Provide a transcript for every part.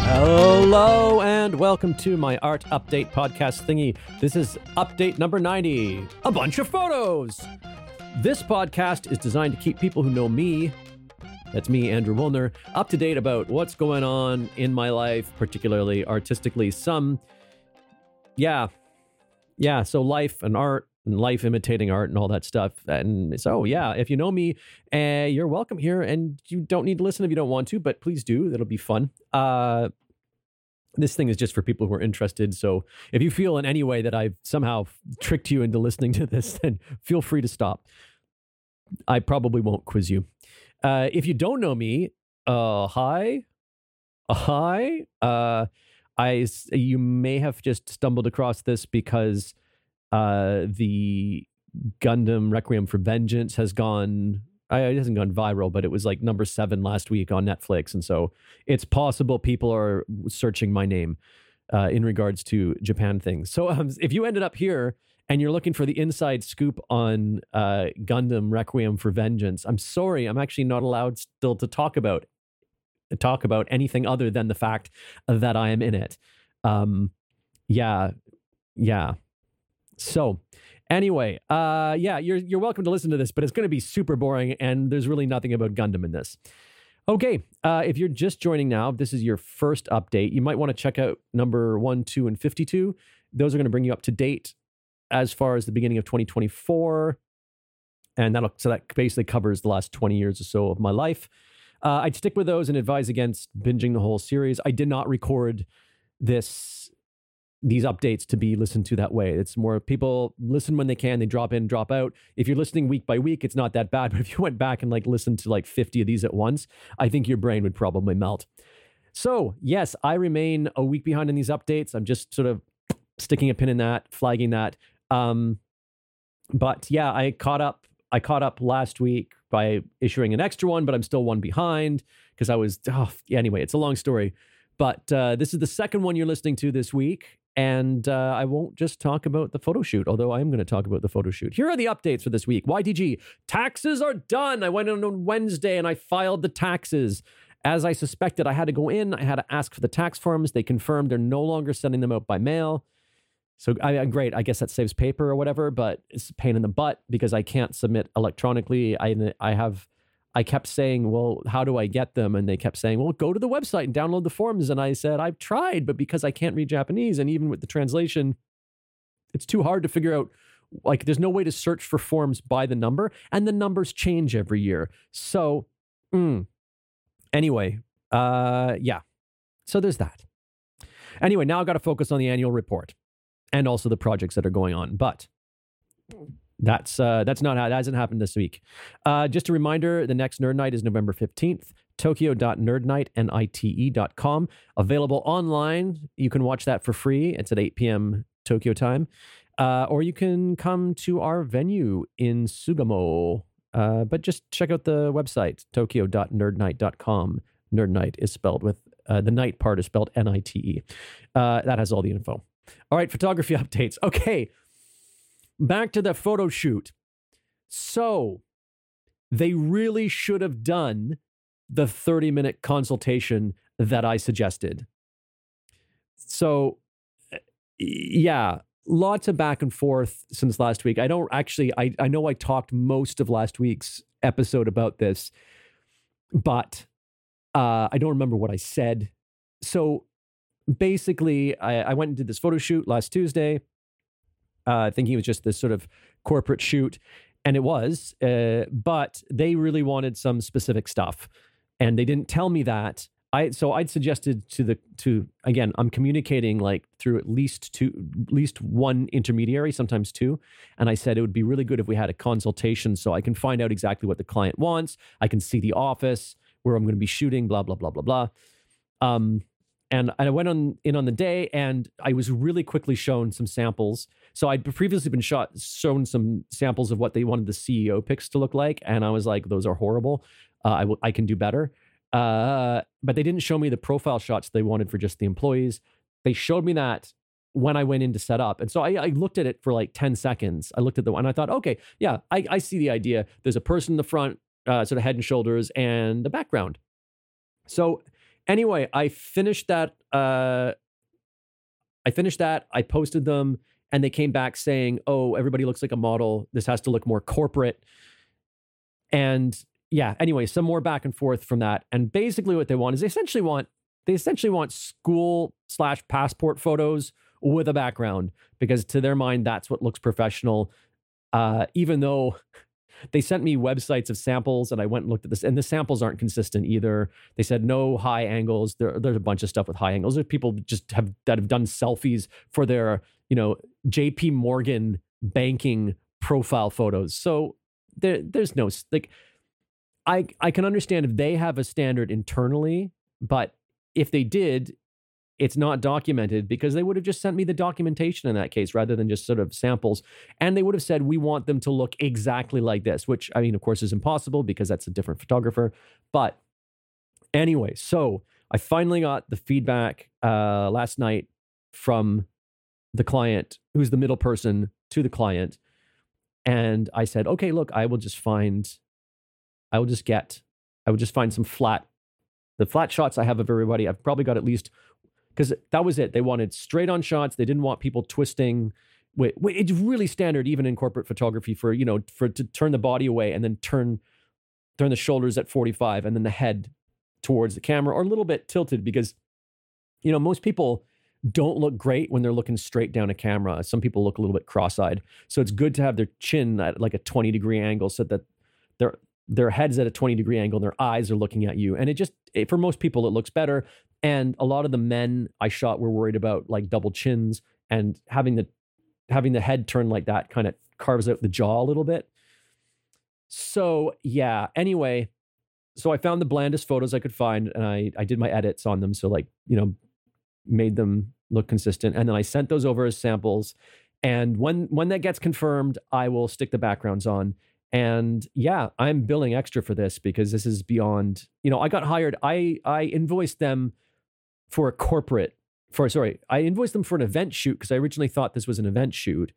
Hello and welcome to my art update podcast thingy. This is update number 90, a bunch of photos. This podcast is designed to keep people who know me, that's me, Andrew Woolner, up to date about what's going on in my life, particularly artistically. So life and art and life imitating art and all that stuff. And so, if you know me, you're welcome here, and you don't need to listen if you don't want to, but please do. That'll be fun. This thing is just for people who are interested. So if you feel in any way that I've somehow tricked you into listening to this, then feel free to stop. I probably won't quiz you. If you don't know me, hi. You may have just stumbled across this because the Gundam Requiem for Vengeance has gone... it hasn't gone viral, but it was like number 7 last week on Netflix. And so it's possible people are searching my name in regards to Japan things. So if you ended up here and you're looking for the inside scoop on Gundam Requiem for Vengeance, I'm sorry, I'm actually not allowed still to talk about anything other than the fact that I am in it. So anyway, you're welcome to listen to this, but it's going to be super boring, and there's really nothing about Gundam in this. Okay, if you're just joining now, if this is your first update, you might want to check out number 1, 2, and 52. Those are going to bring you up to date as far as the beginning of 2024, and that basically covers the last 20 years or so of my life. I'd stick with those and advise against binging the whole series. I did not record these updates to be listened to that way. It's more people listen when they can, they drop in, drop out. If you're listening week by week, it's not that bad. But if you went back and listened to 50 of these at once, I think your brain would probably melt. So yes, I remain a week behind in these updates. I'm just sort of sticking a pin in that, flagging that. But yeah, I caught up last week by issuing an extra one, but I'm still one behind because anyway, it's a long story. But this is the second one you're listening to this week. And I won't just talk about the photo shoot, although I am going to talk about the photo shoot. Here are the updates for this week. YTG, taxes are done. I went in on Wednesday and I filed the taxes. As I suspected, I had to go in. I had to ask for the tax forms. They confirmed they're no longer sending them out by mail. So great. I guess that saves paper or whatever, but it's a pain in the butt because I can't submit electronically. I kept saying, well, how do I get them? And they kept saying, well, go to the website and download the forms. And I said, I've tried, but because I can't read Japanese, and even with the translation, it's too hard to figure out. There's no way to search for forms by the number, and the numbers change every year. So, anyway, so there's that. Anyway, now I've got to focus on the annual report and also the projects that are going on. But that's not how that hasn't happened this week. Just a reminder, the next Nerd Night is November 15th, tokyo.nerdnight.com. Available online. You can watch that for free. It's at 8 p.m. Tokyo time. Or you can come to our venue in Sugamo. But just check out the website, tokyo.nerdnight.com. Nerd Night is spelled with, the night part is spelled N-I-T-E. That has all the info. All right, photography updates. Okay. Back to the photo shoot. So they really should have done the 30-minute consultation that I suggested. So yeah, lots of back and forth since last week. I know I talked most of last week's episode about this, but I don't remember what I said. So basically, I went and did this photo shoot last Tuesday. Thinking it was just this sort of corporate shoot, and it was, but they really wanted some specific stuff, and they didn't tell me that. So I'd suggested again, I'm communicating through at least one intermediary, sometimes two, and I said it would be really good if we had a consultation so I can find out exactly what the client wants. I can see the office where I'm going to be shooting, blah blah blah blah blah. And I went in on the day, and I was really quickly shown some samples. So I'd previously been shown some samples of what they wanted the CEO pics to look like, and I was like, those are horrible. I can do better. But they didn't show me the profile shots they wanted for just the employees. They showed me that when I went in to set up. And so I looked at it for 10 seconds. I looked at the one, and I thought, okay, yeah, I see the idea. There's a person in the front, sort of head and shoulders, and the background. So anyway, I finished that I finished that. I posted them, and they came back saying, "Oh, everybody looks like a model. This has to look more corporate." And yeah, anyway, some more back and forth from that. And basically, what they want is they essentially want school/passport photos with a background, because to their mind, that's what looks professional. Even though they sent me websites of samples, and I went and looked at this, and the samples aren't consistent either. They said no high angles. There's a bunch of stuff with high angles. There's people that have done selfies for their, JP Morgan banking profile photos. So there's no, like, I can understand if they have a standard internally, but if they did, it's not documented, because they would have just sent me the documentation in that case rather than just sort of samples. And they would have said, we want them to look exactly like this, which, I mean, of course, is impossible because that's a different photographer. But anyway, so I finally got the feedback last night from the client, who's the middle person to the client. And I said, okay, look, I will just find some the flat shots I have of everybody. I've probably got at least, because that was it. They wanted straight on shots. They didn't want people twisting. It's really standard, even in corporate photography, for to turn the body away and then turn the shoulders at 45 and then the head towards the camera, or a little bit tilted, because most people don't look great when they're looking straight down a camera. Some people look a little bit cross-eyed. So it's good to have their chin at like a 20-degree angle, so that their head's at a 20-degree angle and their eyes are looking at you. And for most people, it looks better. And a lot of the men I shot were worried about like double chins, and having the head turn like that kind of carves out the jaw a little bit. So yeah, anyway, so I found the blandest photos I could find, and I did my edits on them. So made them look consistent. And then I sent those over as samples. And when that gets confirmed, I will stick the backgrounds on. And yeah, I'm billing extra for this, because this is beyond, I got hired. I invoiced them for I invoiced them for an event shoot, because I originally thought this was an event shoot.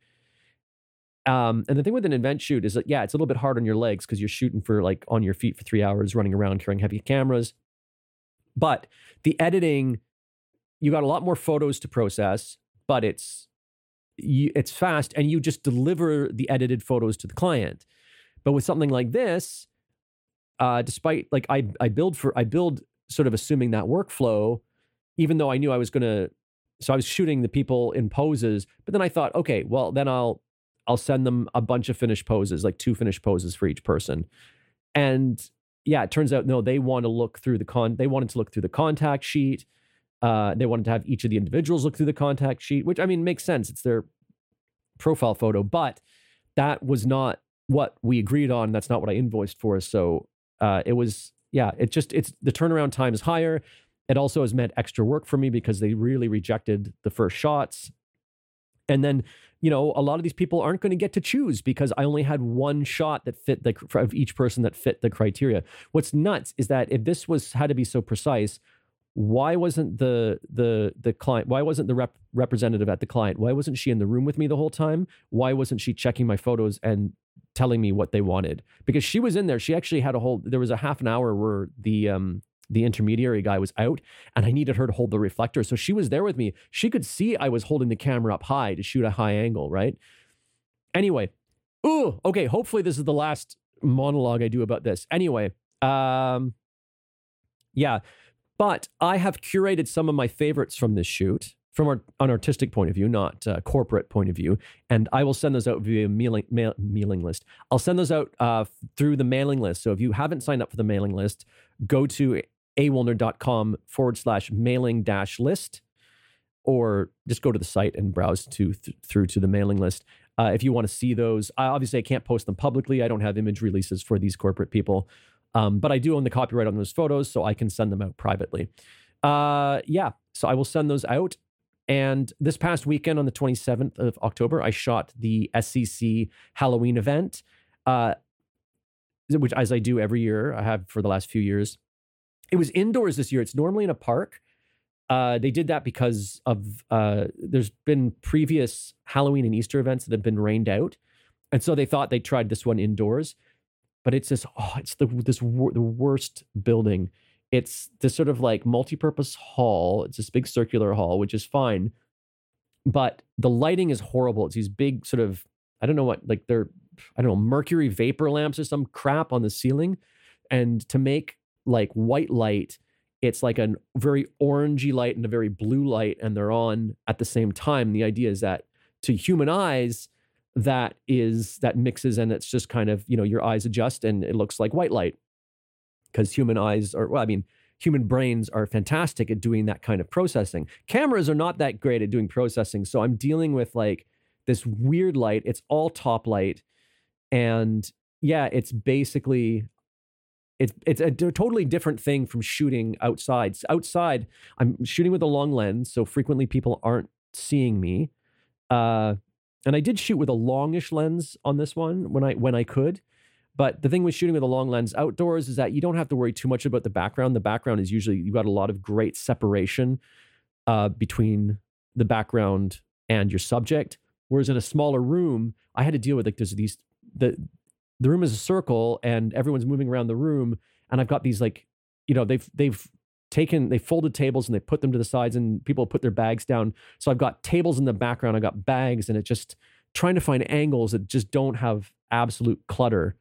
And the thing with an event shoot is that, yeah, it's a little bit hard on your legs, because you're shooting for like on your feet for 3 hours, running around carrying heavy cameras. But the editing, you got a lot more photos to process, but it's fast, and you just deliver the edited photos to the client. But with something like this, despite like I build sort of assuming that workflow, even though I knew I was so I was shooting the people in poses, but then I thought, okay, well then I'll send them a bunch of finished poses, like 2 finished poses for each person. And yeah, it turns out, no, they wanted to look through the contact sheet. They wanted to have each of the individuals look through the contact sheet, which, I mean, makes sense. It's their profile photo, but that was not what we agreed on. That's not what I invoiced for. So it's the turnaround time is higher. It also has meant extra work for me, because they really rejected the first shots. And then, a lot of these people aren't going to get to choose, because I only had one shot that fit of each person that fit the criteria. What's nuts is that if this had to be so precise, why wasn't the client, why wasn't the representative at the client, why wasn't she in the room with me the whole time? Why wasn't she checking my photos and telling me what they wanted? Because she was in there. She actually had there was a half an hour where the intermediary guy was out, and I needed her to hold the reflector. So she was there with me. She could see I was holding the camera up high to shoot a high angle, right? Anyway, okay, hopefully this is the last monologue I do about this. Anyway, yeah, but I have curated some of my favorites from this shoot, from an artistic point of view, not a corporate point of view. And I will send those out via mailing list. I'll send those out through the mailing list. So if you haven't signed up for the mailing list, go to awoolner.com/mailing-list, or just go to the site and browse through to the mailing list. If you want to see those, obviously I can't post them publicly. I don't have image releases for these corporate people. But I do own the copyright on those photos, so I can send them out privately. Yeah, so I will send those out. And this past weekend, on the 27th of October, I shot the SCC Halloween event, which, as I do every year, I have for the last few years. It was indoors this year. It's normally in a park. They did that because of there's been previous Halloween and Easter events that have been rained out, and so they thought they tried this one indoors. But it's the worst building It's this sort of like multi-purpose hall. It's this big circular hall, which is fine, but the lighting is horrible. It's these big sort of, I don't know what, like I don't know, mercury vapor lamps or some crap on the ceiling. And to make like white light, it's like a very orangey light and a very blue light, and they're on at the same time. The idea is that to human eyes, that mixes, and it's just kind of, your eyes adjust and it looks like white light. Because human brains are fantastic at doing that kind of processing. Cameras are not that great at doing processing. So I'm dealing with like this weird light. It's all top light. And yeah, it's basically, it's a totally different thing from shooting outside. Outside, I'm shooting with a long lens, so frequently people aren't seeing me. And I did shoot with a longish lens on this one when I could. But the thing with shooting with a long lens outdoors is that you don't have to worry too much about the background. The background is usually, you've got a lot of great separation between the background and your subject. Whereas in a smaller room, I had to deal with like there's these, the room is a circle and everyone's moving around the room. And I've got these like, they folded tables and they put them to the sides and people put their bags down. So I've got tables in the background, I've got bags, and it just trying to find angles that just don't have absolute clutter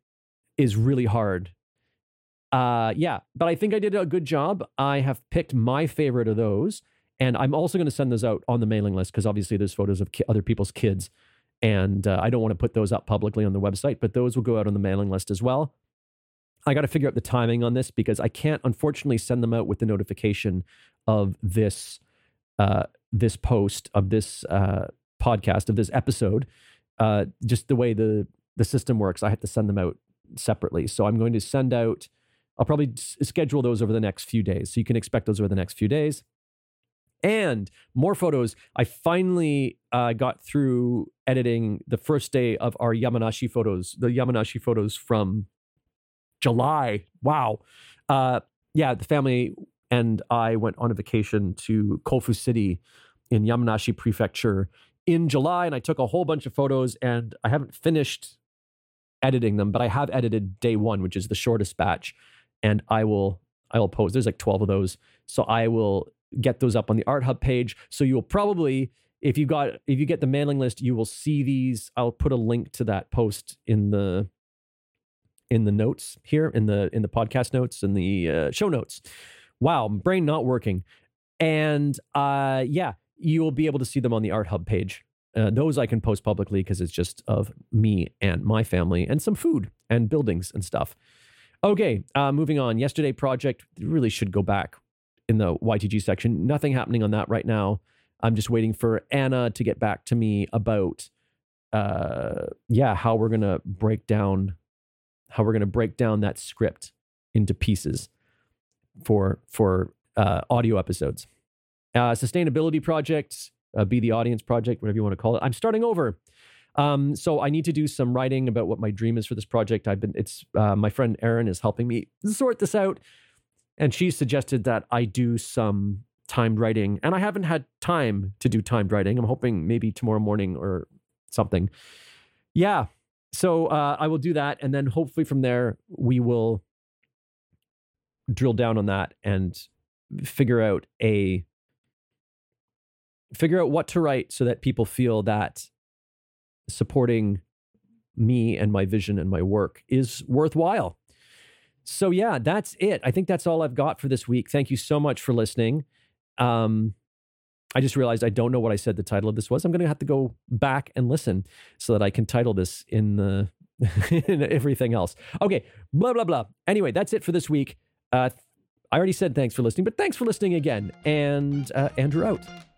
is really hard. Yeah, but I think I did a good job. I have picked my favorite of those, and I'm also going to send those out on the mailing list because obviously there's photos of other people's kids, and I don't want to put those up publicly on the website, but those will go out on the mailing list as well. I got to figure out the timing on this because I can't, unfortunately, send them out with the notification of this this post, of this podcast, of this episode. Just the way the system works, I have to send them out separately. So I'm going to send out, I'll probably schedule those over the next few days. So you can expect those over the next few days. And more photos. I finally got through editing the first day of our Yamanashi photos, the Yamanashi photos from July. Wow. Yeah, the family and I went on a vacation to Kofu City in Yamanashi Prefecture in July, and I took a whole bunch of photos, and I haven't finished editing them, but I have edited day one, which is the shortest batch, and I will post. There's like 12 of those, so I will get those up on the Art Hub page. So you'll probably, if you get the mailing list, you will see these. I'll put a link to that post in the notes here, in the podcast notes, in the show notes. Wow, brain not working. And yeah, you will be able to see them on the Art Hub page. Those I can post publicly because it's just of me and my family and some food and buildings and stuff. Okay, moving on. Yesterday project, really should go back in the YTG section. Nothing happening on that right now. I'm just waiting for Anna to get back to me about how we're going to break down that script into pieces for audio episodes. Sustainability project, Be the Audience project, whatever you want to call it. I'm starting over. So I need to do some writing about what my dream is for this project. My friend Erin is helping me sort this out. And she suggested that I do some timed writing. And I haven't had time to do timed writing. I'm hoping maybe tomorrow morning or something. Yeah. So I will do that. And then hopefully from there, we will drill down on that and figure out what to write so that people feel that supporting me and my vision and my work is worthwhile. So yeah, that's it. I think that's all I've got for this week. Thank you so much for listening. I just realized I don't know what I said the title of this was. I'm going to have to go back and listen so that I can title this in everything else. Okay, blah, blah, blah. Anyway, that's it for this week. I already said thanks for listening, but thanks for listening again. And Andrew out.